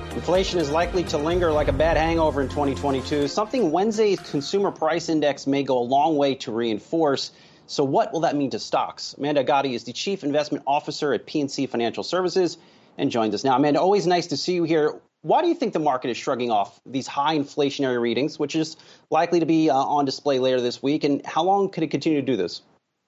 Inflation is likely to linger like a bad hangover in 2022, something Wednesday's consumer price index may go a long way to reinforce. So what will that mean to stocks? Amanda Gotti is the Chief Investment Officer at PNC Financial Services and joins us now. Amanda, always nice to see you here. Why do you think the market is shrugging off these high inflationary readings, which is likely to be on display later this week? And how long could it continue to do this?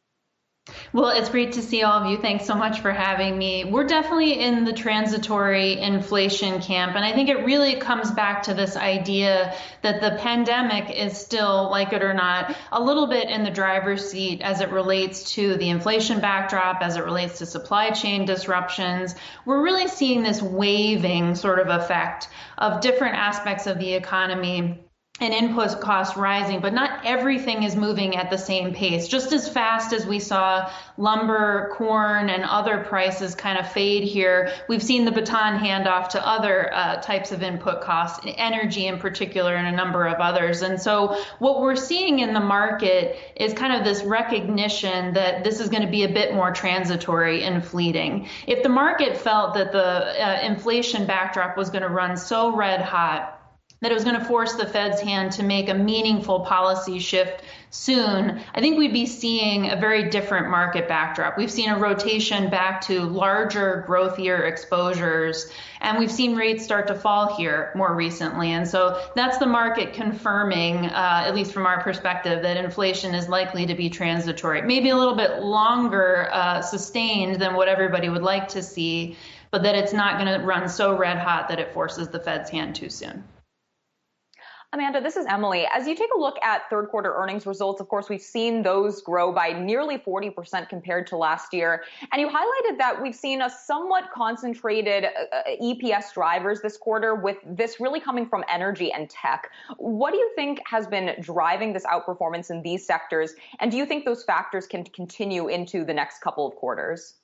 Well, it's great to see all of you. Thanks so much for having me. We're definitely in the transitory inflation camp, and I think it really comes back to this idea that the pandemic is still, like it or not, a little bit in the driver's seat as it relates to the inflation backdrop, as it relates to supply chain disruptions. We're really seeing this waving sort of effect of different aspects of the economy and input costs rising, but not everything is moving at the same pace. Just as fast as we saw lumber, corn, and other prices kind of fade here, we've seen the baton hand off to other types of input costs, energy in particular, and a number of others. And so what we're seeing in the market is kind of this recognition that this is going to be a bit more transitory and fleeting. If the market felt that the inflation backdrop was going to run so red hot that it was going to force the Fed's hand to make a meaningful policy shift soon, I think we'd be seeing a very different market backdrop. We've seen a rotation back to larger, growthier exposures, and we've seen rates start to fall here more recently. And so that's the market confirming, at least from our perspective, that inflation is likely to be transitory, maybe a little bit longer sustained than what everybody would like to see, but that it's not going to run so red hot that it forces the Fed's hand too soon. Amanda, this is Emily. As you take a look at third quarter earnings results, of course, we've seen those grow by nearly 40% compared to last year. And you highlighted that we've seen a somewhat concentrated EPS drivers this quarter, with this really coming from energy and tech. What do you think has been driving this outperformance in these sectors? And do you think those factors can continue into the next couple of quarters?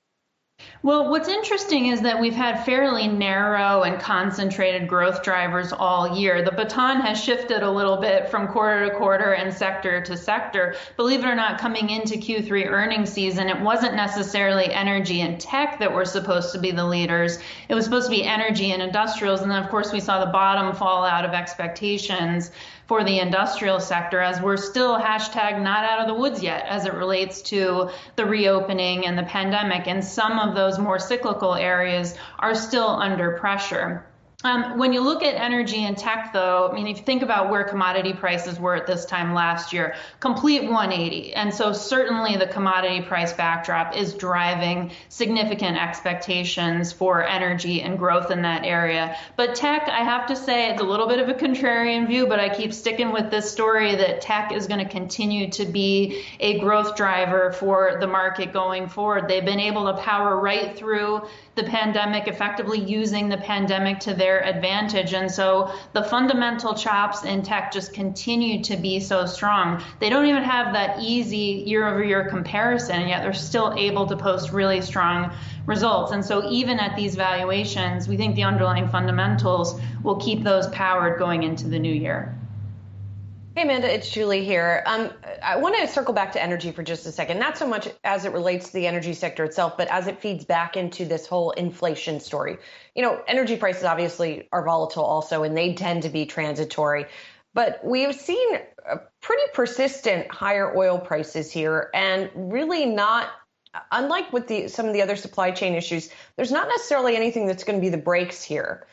Well, what's interesting is that we've had fairly narrow and concentrated growth drivers all year. The baton has shifted a little bit from quarter to quarter and sector to sector. Believe it or not, coming into Q3 earnings season, it wasn't necessarily energy and tech that were supposed to be the leaders. It was supposed to be energy and industrials. And then, of course, we saw the bottom fall out of expectations for the industrial sector, as we're still #not out of the woods yet as it relates to the reopening and the pandemic. And some of those more cyclical areas are still under pressure. When you look at energy and tech, though, I mean, if you think about where commodity prices were at this time last year, complete 180. And so certainly the commodity price backdrop is driving significant expectations for energy and growth in that area. But tech, I have to say, it's a little bit of a contrarian view, but I keep sticking with this story that tech is going to continue to be a growth driver for the market going forward. They've been able to power right through the pandemic, effectively using the pandemic to their advantage. And so the fundamental chops in tech just continue to be so strong. They don't even have that easy year-over-year comparison, and yet they're still able to post really strong results. And so even at these valuations, we think the underlying fundamentals will keep those powered going into the new year. Hey, Amanda, it's Julie here. I want to circle back to energy for just a second, not so much as it relates to the energy sector itself, but as it feeds back into this whole inflation story. You know, energy prices obviously are volatile also, and they tend to be transitory. But we've seen pretty persistent higher oil prices here, and really not, unlike with some of the other supply chain issues, there's not necessarily anything that's going to be the brakes here.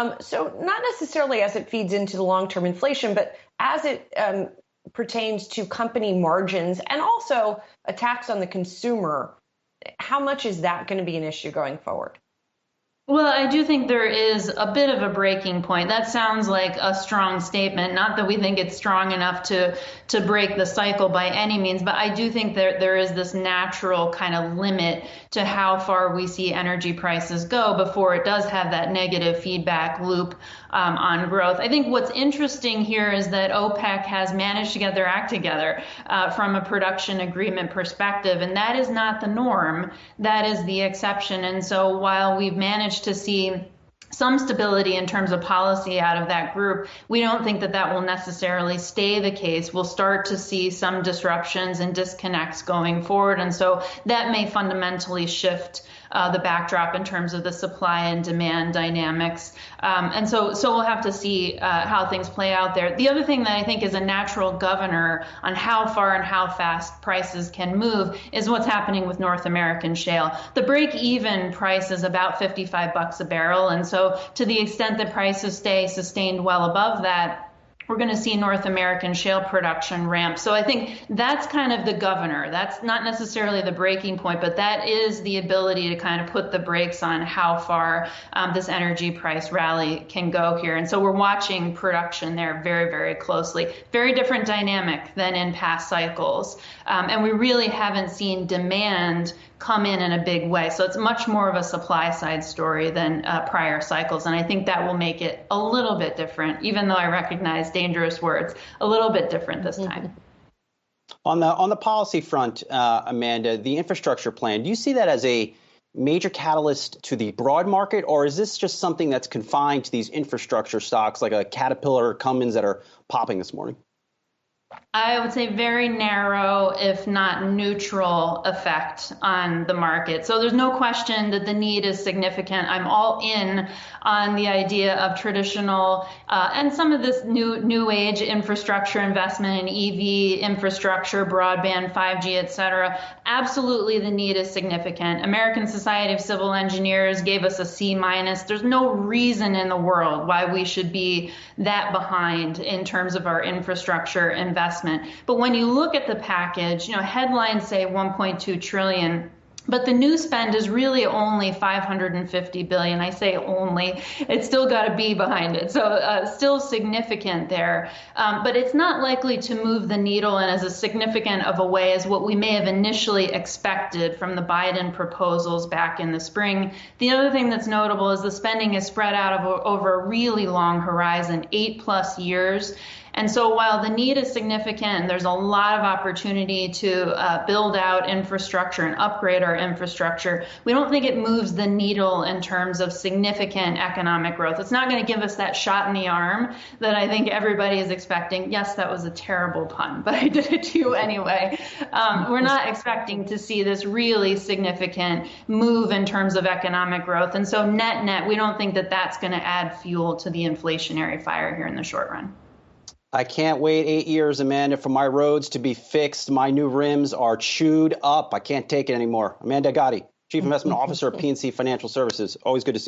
So not necessarily as it feeds into the long-term inflation, but as it pertains to company margins and also a tax on the consumer, how much is that going to be an issue going forward? Well, I do think there is a bit of a breaking point. That sounds like a strong statement, not that we think it's strong enough to break the cycle by any means, but I do think there is this natural kind of limit to how far we see energy prices go before it does have that negative feedback loop on growth. I think what's interesting here is that OPEC has managed to get their act together from a production agreement perspective, and that is not the norm. That is the exception. And so while we've managed to see some stability in terms of policy out of that group, we don't think that will necessarily stay the case. We'll start to see some disruptions and disconnects going forward. And so that may fundamentally shift the backdrop in terms of the supply and demand dynamics. And so we'll have to see how things play out there. The other thing that I think is a natural governor on how far and how fast prices can move is what's happening with North American shale. The break-even price is about $55 a barrel. And so to the extent that prices stay sustained well above that, we're going to see North American shale production ramp. So I think that's kind of the governor. That's not necessarily the breaking point, but that is the ability to kind of put the brakes on how far this energy price rally can go here. And so we're watching production there very, very closely. Very different dynamic than in past cycles. And we really haven't seen demand come in a big way. So it's much more of a supply side story than prior cycles. And I think that will make it a little bit different, even though I recognize dangerous words, a little bit different this time. On the policy front, Amanda, the infrastructure plan, do you see that as a major catalyst to the broad market, or is this just something that's confined to these infrastructure stocks like a Caterpillar or Cummins that are popping this morning? I would say very narrow, if not neutral, effect on the market. So there's no question that the need is significant. I'm all in on the idea of traditional and some of this new age infrastructure investment in EV infrastructure, broadband, 5G, et cetera. Absolutely, the need is significant. American Society of Civil Engineers gave us a C-. There's no reason in the world why we should be that behind in terms of our infrastructure investment. But when you look at the package, headlines say 1.2 trillion. But the new spend is really only $550 billion. I say only. It's still got a B behind it. So still significant there. But it's not likely to move the needle in as significant of a way as what we may have initially expected from the Biden proposals back in the spring. The other thing that's notable is the spending is spread out over a really long horizon, 8+ years. And so while the need is significant, there's a lot of opportunity to build out infrastructure and upgrade our infrastructure, we don't think it moves the needle in terms of significant economic growth. It's not going to give us that shot in the arm that I think everybody is expecting. Yes, that was a terrible pun, but I did it to you anyway. We're not expecting to see this really significant move in terms of economic growth. And so net, we don't think that that's going to add fuel to the inflationary fire here in the short run. I can't wait 8 years, Amanda, for my roads to be fixed. My new rims are chewed up. I can't take it anymore. Amanda Gotti, Chief Investment Officer of PNC Financial Services. Always good to see you.